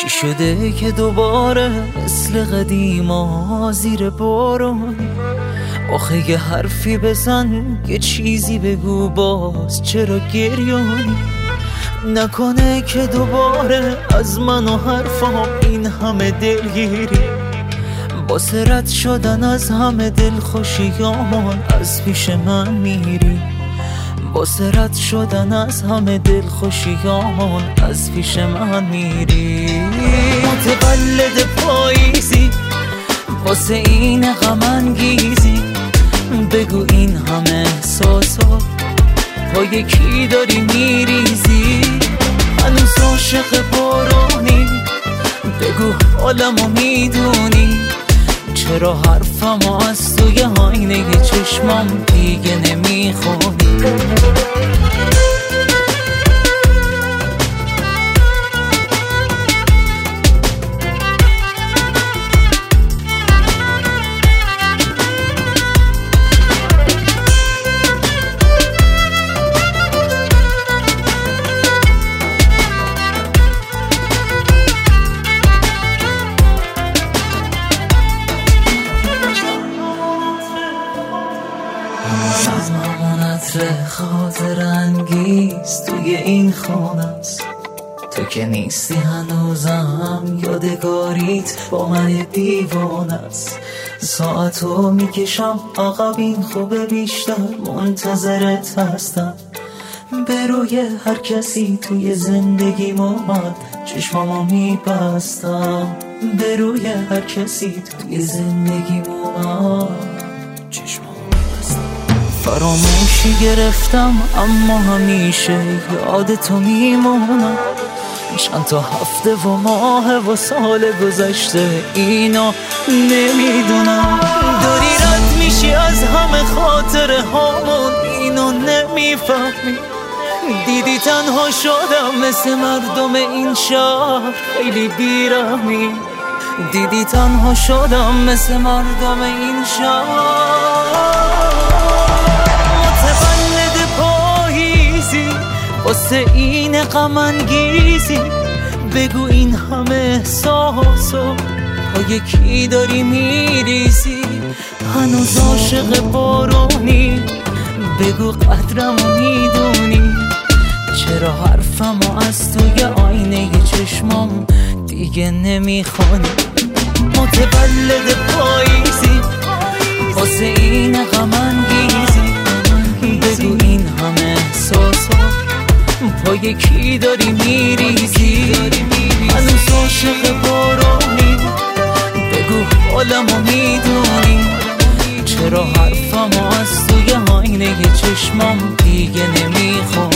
چی شده که دوباره مثل قدیما زیر بارونی؟ آخه یه حرفی بزن، یه چیزی بگو، باز چرا گریانی؟ نکنه که دوباره از من و حرفام این همه دلگیری، واسه رد شدن از همه دلخوشیامون از پیش من میری، واسه رد شدن از همه دلخوشیامون از پیش من میری. متولد پاییزی، واسه این غم انگیزی، بگو این همه احساسات پای کی داری میریزی؟ هنوز عاشق بارونی، بگو حالمو میدونی، چرا حرفمو از توی آینه چشمام دیگه نمیخونی؟ خاطر انگیز توی این خونه است، تو که نیستی هنوزم یادگاریت با من دیوانه است. ساعتو میکشم عقب، این خوبه بیشتر منتظرت هستم. به روی هر کسی توی زندگیم اومد چشمامو میبستم، به روی هر کسی توی زندگیم اومد چشمامو فراموشی گرفتم، اما همیشه یاد تو میمونم. چند تا هفته و ماه و سال گذشته اینا نمیدونم. داری رد میشی از همه خاطره هامون، اینو نمیفهمی. دیدی تنها شدم مثل مردم این شهر، خیلی بیرحمی. دیدی تنها شدم مثل مردم این شهر. واسه این غم انگیزی، بگو این همه احساسو پای کی داری میریزی؟ هنوز عاشق بارونی، بگو قدرمو میدونی، چرا حرفمو از توی آینه چشمام دیگه نمیخونی؟ متولد پاییزی، واسه این غم انگیزی، بگو این همه احساسو پای کی داری میریزی؟ هنوز عاشق بارونی، بگو حالمو میدونی، چرا حرفمو از توی آینه چشمام دیگه نمیخونی؟